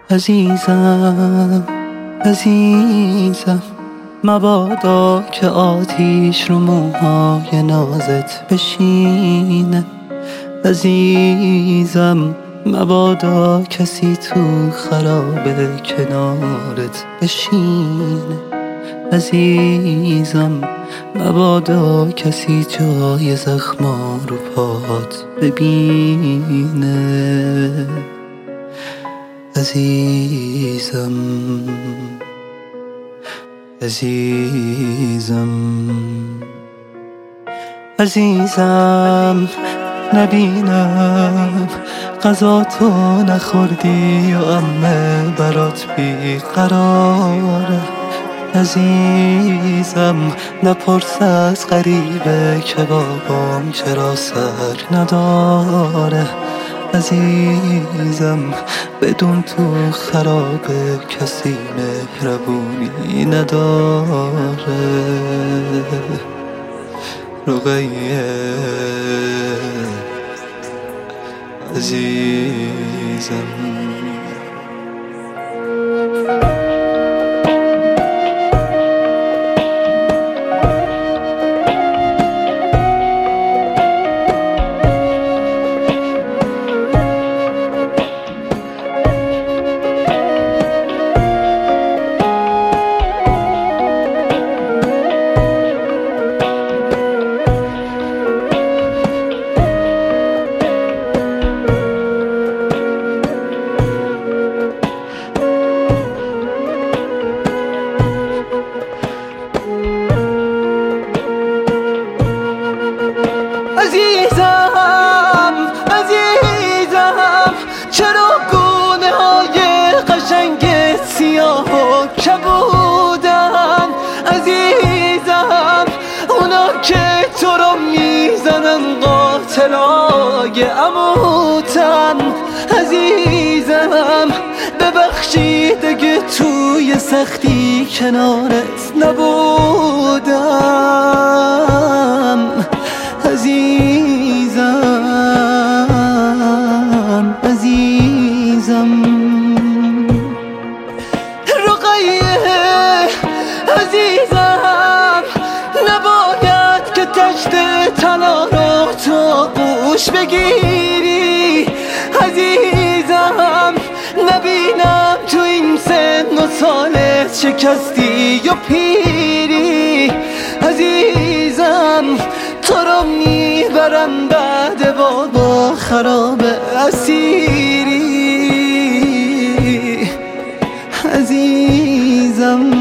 عزیزم عزیزم، مبادا که آتیش رو موهای نازت بشینه. عزیزم مبادا کسی تو خرابه کنارت بشینه. عزیزم مبادا کسی جای زخما رو پات ببینه. عزیزم عزیزم عزیزم، نبینم غذا تو نخوردی و عمه برات بیقراره. عزیزم نپرس از غریبه که بابام چرا سر نداره. عزیزم بدون تو خرابه کسی مهربونی نداره. رقیه عزیزم، عزیزم عزیزم، چرا گونه های قشنگت سیاه و کبودن؟ عزیزم اونا که تو رو میزنن قاتلای عموتن. عزیزم ببخشید اگه توی سختی کنارت نبودم. عزیزم عزیزم، رقیه عزیزم، نباید که تشت طلا رو تو گوش بگیری. عزیزم نبینم تو این سن و سالت شکستی یا پیری. عزیزم تو رو میبرن بعد بابا خراب اسیری. عزیزم